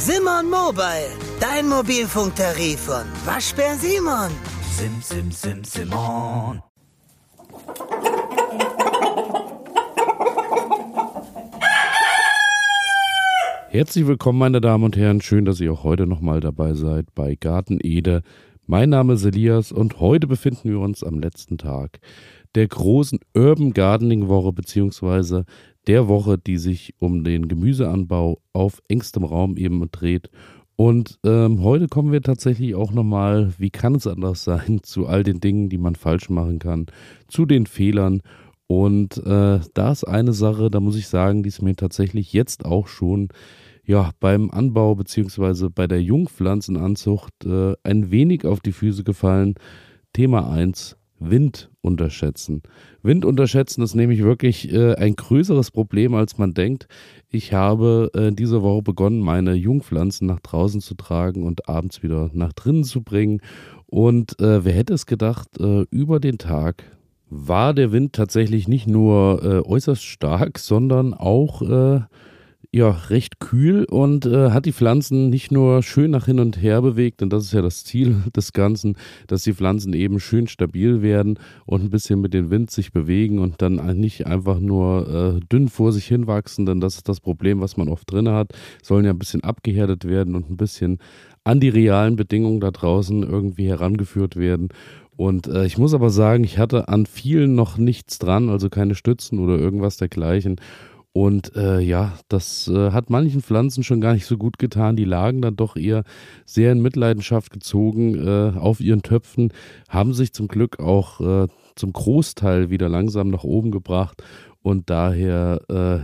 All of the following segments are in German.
Simon Mobile, dein Mobilfunktarif von Waschbär Simon. Simon. Herzlich willkommen, meine Damen und Herren. Schön, dass ihr auch heute nochmal dabei seid bei Garten Ede. Mein Name ist Elias und heute befinden wir uns am letzten Tag der großen Urban Gardening Woche beziehungsweise der Woche, die sich um den Gemüseanbau auf engstem Raum eben dreht. Und heute kommen wir tatsächlich auch nochmal, wie kann es anders sein, zu all den Dingen, die man falsch machen kann, zu den Fehlern. Und da ist eine Sache, da muss ich sagen, die ist mir tatsächlich jetzt auch schon beim Anbau beziehungsweise bei der Jungpflanzenanzucht ein wenig auf die Füße gefallen. Thema 1, Wind unterschätzen. Wind unterschätzen ist nämlich wirklich ein größeres Problem, als man denkt. Ich habe diese Woche begonnen, meine Jungpflanzen nach draußen zu tragen und abends wieder nach drinnen zu bringen. Und wer hätte es gedacht, über den Tag war der Wind tatsächlich nicht nur äußerst stark, sondern auch recht kühl und hat die Pflanzen nicht nur schön nach hin und her bewegt, denn das ist ja das Ziel des Ganzen, dass die Pflanzen eben schön stabil werden und ein bisschen mit dem Wind sich bewegen und dann nicht einfach nur dünn vor sich hin wachsen, denn das ist das Problem, was man oft drin hat, sollen ja ein bisschen abgehärtet werden und ein bisschen an die realen Bedingungen da draußen irgendwie herangeführt werden. Und ich muss aber sagen, ich hatte an vielen noch nichts dran, also keine Stützen oder irgendwas dergleichen. Und das hat manchen Pflanzen schon gar nicht so gut getan. Die lagen dann doch eher sehr in Mitleidenschaft gezogen auf ihren Töpfen, haben sich zum Glück auch zum Großteil wieder langsam nach oben gebracht. Und daher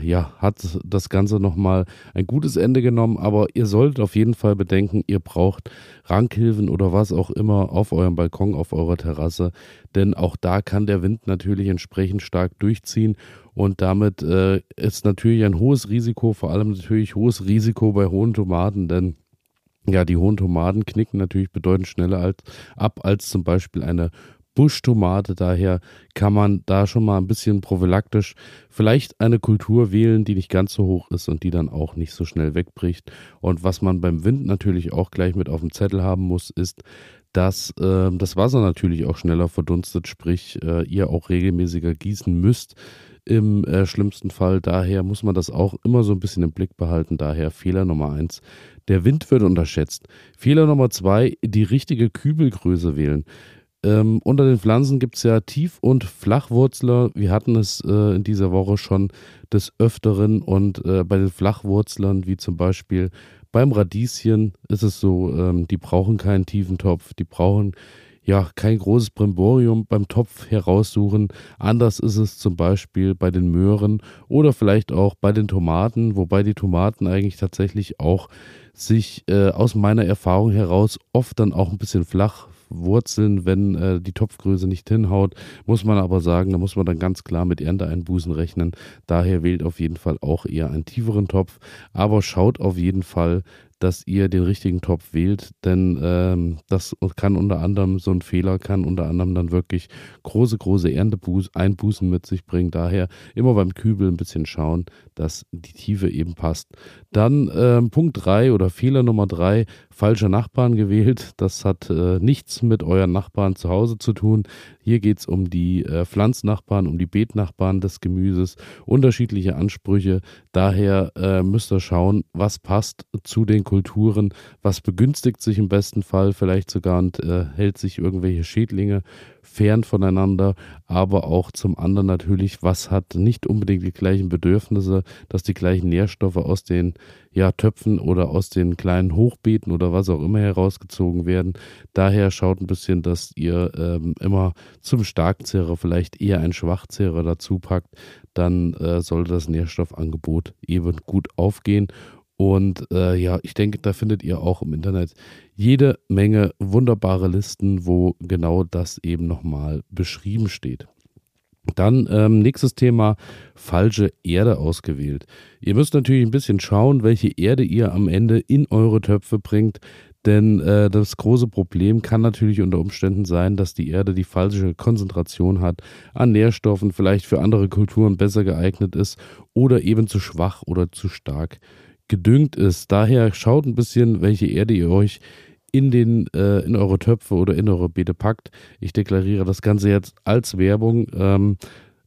hat das Ganze nochmal ein gutes Ende genommen. Aber ihr solltet auf jeden Fall bedenken, ihr braucht Rankhilfen oder was auch immer auf eurem Balkon, auf eurer Terrasse. Denn auch da kann der Wind natürlich entsprechend stark durchziehen. Und damit ist natürlich ein hohes Risiko, vor allem natürlich hohes Risiko bei hohen Tomaten, denn ja, die hohen Tomaten knicken natürlich bedeutend schneller ab als zum Beispiel eine Buschtomate. Daher kann man da schon mal ein bisschen prophylaktisch vielleicht eine Kultur wählen, die nicht ganz so hoch ist und die dann auch nicht so schnell wegbricht. Und was man beim Wind natürlich auch gleich mit auf dem Zettel haben muss, ist, dass das Wasser natürlich auch schneller verdunstet, sprich ihr auch regelmäßiger gießen müsst. Im schlimmsten Fall, daher muss man das auch immer so ein bisschen im Blick behalten. Daher Fehler Nummer 1, der Wind wird unterschätzt. Fehler Nummer 2, die richtige Kübelgröße wählen. Unter den Pflanzen gibt es ja Tief- und Flachwurzler. Wir hatten es in dieser Woche schon des Öfteren und bei den Flachwurzlern, wie zum Beispiel beim Radieschen, ist es so, die brauchen keinen tiefen Topf, die brauchen kein großes Brimborium beim Topf heraussuchen. Anders ist es zum Beispiel bei den Möhren oder vielleicht auch bei den Tomaten, wobei die Tomaten eigentlich tatsächlich auch sich aus meiner Erfahrung heraus oft dann auch ein bisschen flach wurzeln, wenn die Topfgröße nicht hinhaut, muss man aber sagen, da muss man dann ganz klar mit Ernteeinbußen rechnen. Daher wählt auf jeden Fall auch eher einen tieferen Topf, aber schaut auf jeden Fall, dass ihr den richtigen Topf wählt, denn das kann unter anderem, so ein Fehler kann unter anderem dann wirklich große Ernteeinbußen mit sich bringen. Daher immer beim Kübel ein bisschen schauen, dass die Tiefe eben passt. Dann Punkt 3 oder Fehler Nummer 3, falsche Nachbarn gewählt. Das hat nichts mit euren Nachbarn zu Hause zu tun. Hier geht es um die Pflanznachbarn, um die Beetnachbarn des Gemüses, unterschiedliche Ansprüche. Daher müsst ihr schauen, was passt zu den Kulturen, was begünstigt sich im besten Fall vielleicht sogar und hält sich irgendwelche Schädlinge fern voneinander, aber auch zum anderen natürlich, was hat nicht unbedingt die gleichen Bedürfnisse, dass die gleichen Nährstoffe aus den Töpfen oder aus den kleinen Hochbeeten oder was auch immer herausgezogen werden. Daher schaut ein bisschen, dass ihr immer zum Starkzehrer vielleicht eher einen Schwachzehrer dazu packt, dann sollte das Nährstoffangebot eben gut aufgehen. Und ich denke, da findet ihr auch im Internet jede Menge wunderbare Listen, wo genau das eben nochmal beschrieben steht. Dann nächstes Thema, falsche Erde ausgewählt. Ihr müsst natürlich ein bisschen schauen, welche Erde ihr am Ende in eure Töpfe bringt, denn das große Problem kann natürlich unter Umständen sein, dass die Erde die falsche Konzentration hat an Nährstoffen, vielleicht für andere Kulturen besser geeignet ist oder eben zu schwach oder zu stark gedüngt ist. Daher schaut ein bisschen, welche Erde ihr euch in eure Töpfe oder in eure Beete packt. Ich deklariere das Ganze jetzt als Werbung.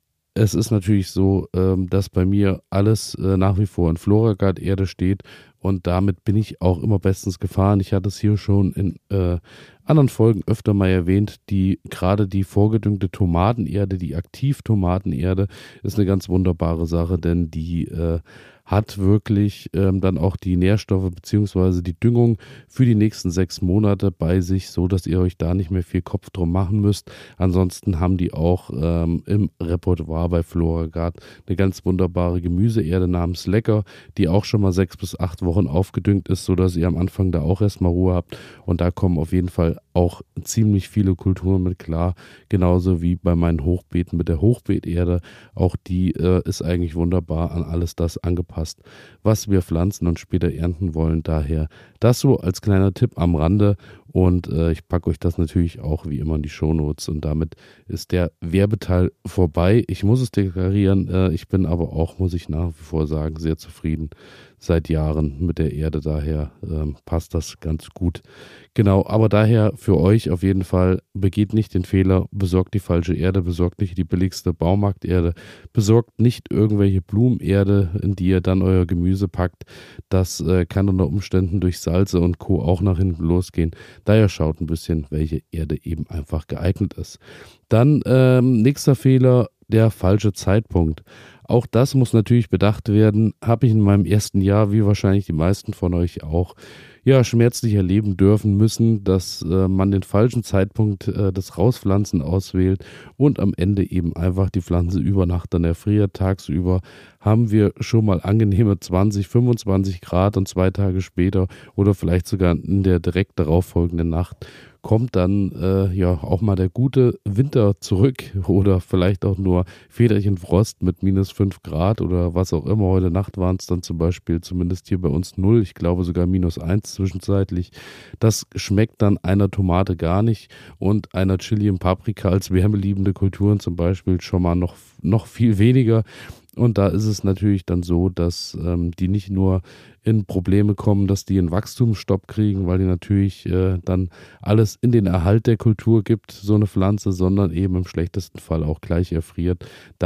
Es ist natürlich so, dass bei mir alles nach wie vor in Floragard-Erde steht und damit bin ich auch immer bestens gefahren. Ich hatte es hier schon in anderen Folgen öfter mal erwähnt, gerade die vorgedüngte Tomatenerde, die Aktivtomatenerde ist eine ganz wunderbare Sache, denn die hat wirklich dann auch die Nährstoffe bzw. die Düngung für die nächsten 6 Monate bei sich, so dass ihr euch da nicht mehr viel Kopf drum machen müsst. Ansonsten haben die auch im Repertoire bei Floragard eine ganz wunderbare Gemüseerde namens Lecker, die auch schon mal 6 bis 8 Wochen aufgedüngt ist, so dass ihr am Anfang da auch erstmal Ruhe habt. Und da kommen auf jeden Fall auch ziemlich viele Kulturen mit klar, genauso wie bei meinen Hochbeeten mit der Hochbeeterde. Auch die ist eigentlich wunderbar an alles das angepasst, was wir pflanzen und später ernten wollen. Daher das so als kleiner Tipp am Rande und ich packe euch das natürlich auch wie immer in die Shownotes und damit ist der Werbeteil vorbei. Ich muss es deklarieren, ich bin aber auch, muss ich nach wie vor sagen, sehr zufrieden seit Jahren mit der Erde, daher passt das ganz gut. Genau, aber daher für euch auf jeden Fall, begeht nicht den Fehler, besorgt die falsche Erde, besorgt nicht die billigste Baumarkterde, besorgt nicht irgendwelche Blumenerde, in die ihr dann euer Gemüse packt. Das kann unter Umständen durch Salze und Co. auch nach hinten losgehen. Daher schaut ein bisschen, welche Erde eben einfach geeignet ist. Dann nächster Fehler, der falsche Zeitpunkt. Auch das muss natürlich bedacht werden. Habe ich in meinem ersten Jahr, wie wahrscheinlich die meisten von euch auch, ja, schmerzlich erleben dürfen müssen, dass man den falschen Zeitpunkt des Rauspflanzen auswählt und am Ende eben einfach die Pflanze über Nacht dann erfriert. Tagsüber haben wir schon mal angenehme 20, 25 Grad und 2 Tage später oder vielleicht sogar in der direkt darauffolgenden Nacht kommt dann ja auch mal der gute Winter zurück oder vielleicht auch nur Federchen Frost mit minus 5 Grad oder was auch immer. Heute Nacht waren es dann zum Beispiel zumindest hier bei uns 0, ich glaube sogar minus 1 zwischenzeitlich. Das schmeckt dann einer Tomate gar nicht und einer Chili und Paprika als wärmeliebende Kulturen zum Beispiel schon mal noch viel weniger. Und da ist es natürlich dann so, dass die nicht nur in Probleme kommen, dass die einen Wachstumsstopp kriegen, weil die natürlich dann alles in den Erhalt der Kultur gibt, so eine Pflanze, sondern eben im schlechtesten Fall auch gleich erfriert.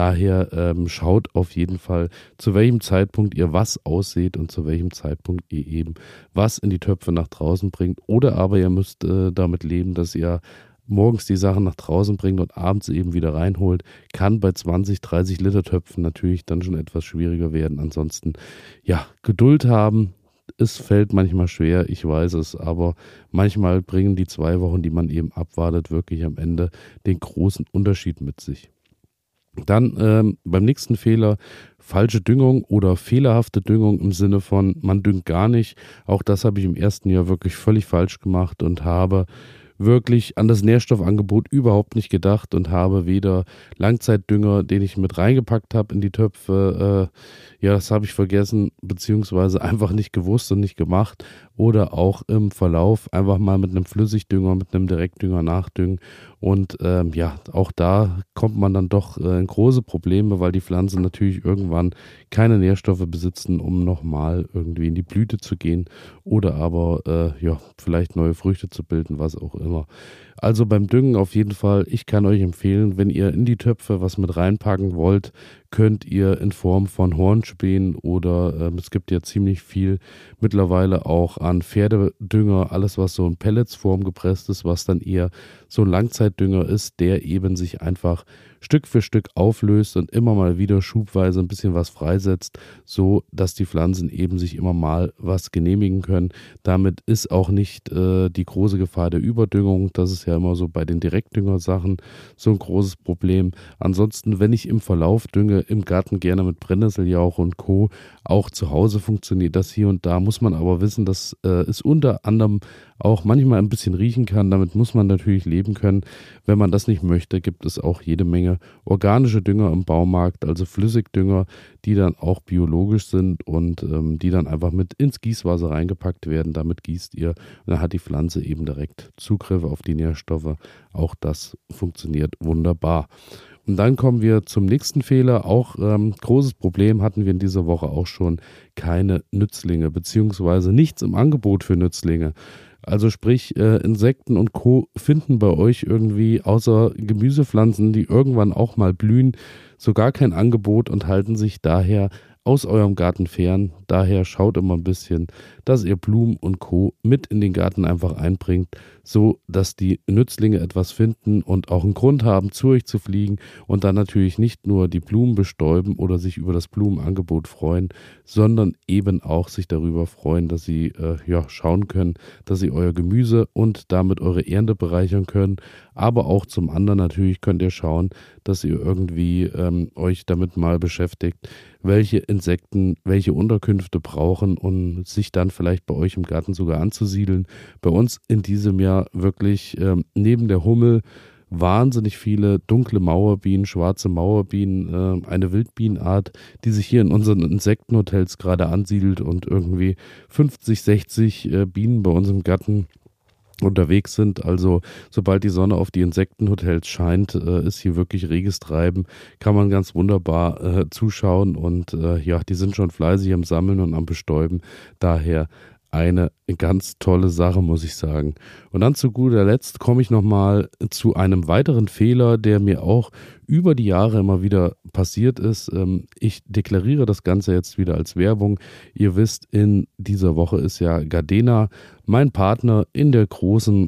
Daher schaut auf jeden Fall, zu welchem Zeitpunkt ihr was aussät und zu welchem Zeitpunkt ihr eben was in die Töpfe nach draußen bringt. Oder aber ihr müsst damit leben, dass ihr morgens die Sachen nach draußen bringt und abends eben wieder reinholt, kann bei 20, 30 Liter Töpfen natürlich dann schon etwas schwieriger werden. Ansonsten, ja, Geduld haben, es fällt manchmal schwer, ich weiß es, aber manchmal bringen die 2 Wochen, die man eben abwartet, wirklich am Ende den großen Unterschied mit sich. Dann beim nächsten Fehler, falsche Düngung oder fehlerhafte Düngung im Sinne von, man düngt gar nicht. Auch das habe ich im ersten Jahr wirklich völlig falsch gemacht und habe wirklich an das Nährstoffangebot überhaupt nicht gedacht und habe weder Langzeitdünger, den ich mit reingepackt habe in die Töpfe, ja, das habe ich vergessen, beziehungsweise einfach nicht gewusst und nicht gemacht oder auch im Verlauf einfach mal mit einem Flüssigdünger, mit einem Direktdünger nachdüngen und ja, auch da kommt man dann doch in große Probleme, weil die Pflanzen natürlich irgendwann keine Nährstoffe besitzen, um nochmal irgendwie in die Blüte zu gehen oder aber ja, vielleicht neue Früchte zu bilden, was auch immer. Also beim Düngen auf jeden Fall, ich kann euch empfehlen, wenn ihr in die Töpfe was mit reinpacken wollt, könnt ihr in Form von Hornspänen oder es gibt ja ziemlich viel mittlerweile auch an Pferdedünger, alles was so in Pelletsform gepresst ist, was dann eher so ein Langzeitdünger ist, der eben sich einfach Stück für Stück auflöst und immer mal wieder schubweise ein bisschen was freisetzt, so dass die Pflanzen eben sich immer mal was genehmigen können. Damit ist auch nicht die große Gefahr der Überdüngung. Das ist ja immer so bei den Direktdüngersachen so ein großes Problem. Ansonsten, wenn ich im Verlauf dünge, im Garten gerne mit Brennnesseljauch und Co. Auch zu Hause funktioniert das hier und da. Muss man aber wissen, dass es unter anderem auch manchmal ein bisschen riechen kann. Damit muss man natürlich leben können. Wenn man das nicht möchte, gibt es auch jede Menge organische Dünger im Baumarkt, also Flüssigdünger, die dann auch biologisch sind und die dann einfach mit ins Gießwasser reingepackt werden. Damit gießt ihr und dann hat die Pflanze eben direkt Zugriff auf die Nährstoffe. Auch das funktioniert wunderbar. Und dann kommen wir zum nächsten Fehler. Auch großes Problem hatten wir in dieser Woche auch schon: keine Nützlinge, beziehungsweise nichts im Angebot für Nützlinge. Also sprich, Insekten und Co. finden bei euch irgendwie außer Gemüsepflanzen, die irgendwann auch mal blühen, so gar kein Angebot und halten sich daher aus eurem Garten fern. Daher schaut immer ein bisschen, dass ihr Blumen und Co. mit in den Garten einfach einbringt, so dass die Nützlinge etwas finden und auch einen Grund haben, zu euch zu fliegen und dann natürlich nicht nur die Blumen bestäuben oder sich über das Blumenangebot freuen, sondern eben auch sich darüber freuen, dass sie schauen können, dass sie euer Gemüse und damit eure Ernte bereichern können. Aber auch zum anderen natürlich könnt ihr schauen, dass ihr irgendwie euch damit mal beschäftigt, welche Insekten welche Unterkünfte brauchen und sich dann vielleicht bei euch im Garten sogar anzusiedeln. Bei uns in diesem Jahr wirklich neben der Hummel wahnsinnig viele dunkle Mauerbienen, schwarze Mauerbienen, eine Wildbienenart, die sich hier in unseren Insektenhotels gerade ansiedelt und irgendwie 50, 60 Bienen bei uns im Garten unterwegs sind. Also sobald die Sonne auf die Insektenhotels scheint, ist hier wirklich reges Treiben, kann man ganz wunderbar zuschauen und die sind schon fleißig am Sammeln und am Bestäuben. Daher eine ganz tolle Sache, muss ich sagen. Und dann zu guter Letzt komme ich nochmal zu einem weiteren Fehler, der mir auch über die Jahre immer wieder passiert ist. Ich deklariere das Ganze jetzt wieder als Werbung. Ihr wisst, in dieser Woche ist ja Gardena mein Partner in der großen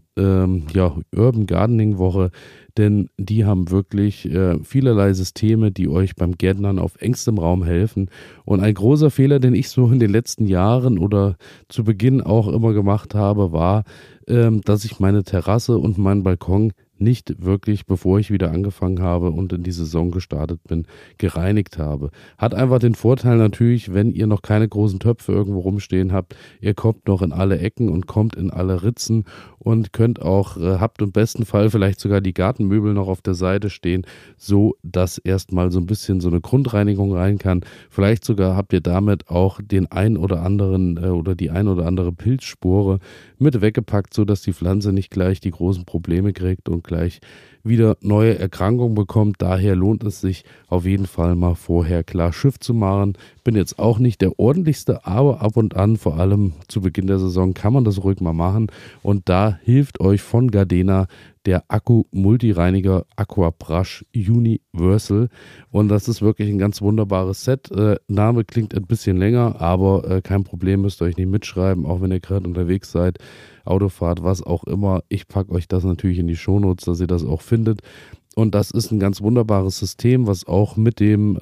Urban Gardening Woche, denn die haben wirklich vielerlei Systeme, die euch beim Gärtnern auf engstem Raum helfen. Und ein großer Fehler, den ich so in den letzten Jahren oder zu Beginn auch immer gemacht habe, war, dass ich meine Terrasse und meinen Balkon nicht wirklich, bevor ich wieder angefangen habe und in die Saison gestartet bin, gereinigt habe. Hat einfach den Vorteil natürlich, wenn ihr noch keine großen Töpfe irgendwo rumstehen habt, ihr kommt noch in alle Ecken und kommt in alle Ritzen und könnt auch, habt im besten Fall vielleicht sogar die Gartenmöbel noch auf der Seite stehen, so dass erstmal so ein bisschen so eine Grundreinigung rein kann. Vielleicht sogar habt ihr damit auch den ein oder anderen oder die ein oder andere Pilzspore mit weggepackt, so dass die Pflanze nicht gleich die großen Probleme kriegt und gleich wieder neue Erkrankungen bekommt. Daher lohnt es sich auf jeden Fall mal vorher klar Schiff zu machen. Bin jetzt auch nicht der ordentlichste, aber ab und an, vor allem zu Beginn der Saison, kann man das ruhig mal machen. Und da hilft euch von Gardena der Akku-Multireiniger AquaBrush Universal. Und das ist wirklich ein ganz wunderbares Set. Name klingt ein bisschen länger, aber kein Problem, müsst ihr euch nicht mitschreiben, auch wenn ihr gerade unterwegs seid, Autofahrt, was auch immer. Ich packe euch das natürlich in die Shownotes, dass ihr das auch findet. Und das ist ein ganz wunderbares System, was auch mit dem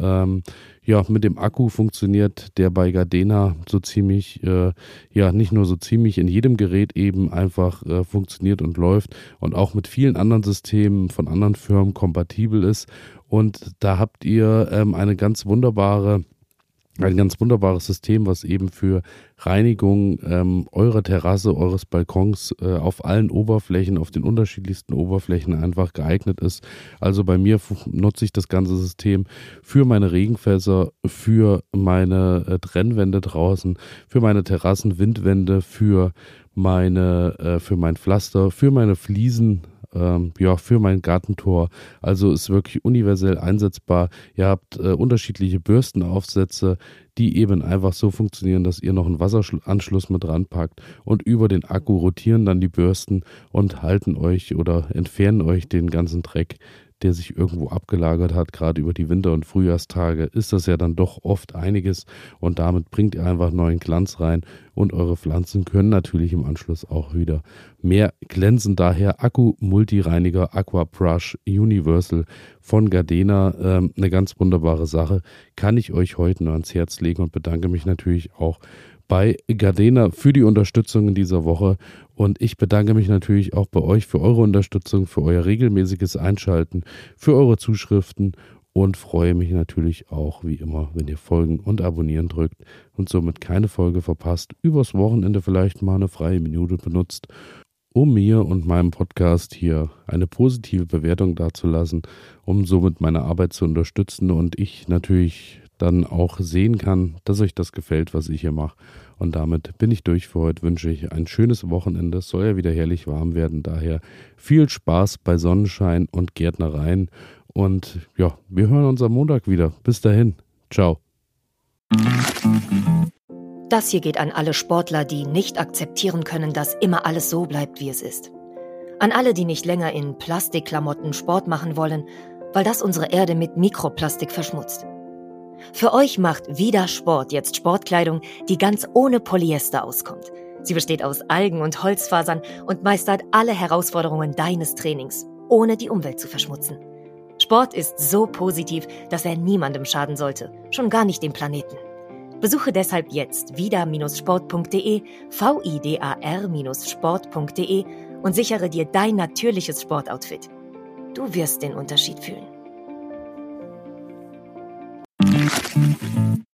Akku funktioniert, der bei Gardena so ziemlich, nicht nur so ziemlich in jedem Gerät eben einfach funktioniert und läuft und auch mit vielen anderen Systemen von anderen Firmen kompatibel ist. Und da habt ihr ein ganz wunderbares System, was eben für Reinigung eurer Terrasse, eures Balkons auf allen Oberflächen, auf den unterschiedlichsten Oberflächen einfach geeignet ist. Also bei mir nutze ich das ganze System für meine Regenfässer, für meine Trennwände draußen, für meine Terrassen, Windwände, für mein Pflaster, für meine Fliesen, für mein Gartentor. Also ist wirklich universell einsetzbar. Ihr habt unterschiedliche Bürstenaufsätze, die eben einfach so funktionieren, dass ihr noch einen Wasseranschluss mit dran packt und über den Akku rotieren dann die Bürsten und halten euch oder entfernen euch den ganzen Dreck, der sich irgendwo abgelagert hat. Gerade über die Winter- und Frühjahrstage ist das ja dann doch oft einiges und damit bringt ihr einfach neuen Glanz rein und eure Pflanzen können natürlich im Anschluss auch wieder mehr glänzen. Daher Akku-Multireiniger AquaBrush Universal von Gardena, eine ganz wunderbare Sache, kann ich euch heute nur ans Herz legen und bedanke mich natürlich auch bei Gardena für die Unterstützung in dieser Woche und ich bedanke mich natürlich auch bei euch für eure Unterstützung, für euer regelmäßiges Einschalten, für eure Zuschriften und freue mich natürlich auch wie immer, wenn ihr Folgen und Abonnieren drückt und somit keine Folge verpasst, übers Wochenende vielleicht mal eine freie Minute benutzt, um mir und meinem Podcast hier eine positive Bewertung dazulassen, um somit meine Arbeit zu unterstützen und ich natürlich dann auch sehen kann, dass euch das gefällt, was ich hier mache. Und damit bin ich durch für heute, wünsche ich ein schönes Wochenende. Es soll ja wieder herrlich warm werden, daher viel Spaß bei Sonnenschein und Gärtnereien Und ja, wir hören uns am Montag wieder. Bis dahin. Ciao. Das hier geht an alle Sportler, die nicht akzeptieren können, dass immer alles so bleibt, wie es ist. An alle, die nicht länger in Plastikklamotten Sport machen wollen, weil das unsere Erde mit Mikroplastik verschmutzt. Für euch macht Vida Sport jetzt Sportkleidung, die ganz ohne Polyester auskommt. Sie besteht aus Algen und Holzfasern und meistert alle Herausforderungen deines Trainings, ohne die Umwelt zu verschmutzen. Sport ist so positiv, dass er niemandem schaden sollte, schon gar nicht dem Planeten. Besuche deshalb jetzt vida-sport.de, vidar-sport.de und sichere dir dein natürliches Sportoutfit. Du wirst den Unterschied fühlen.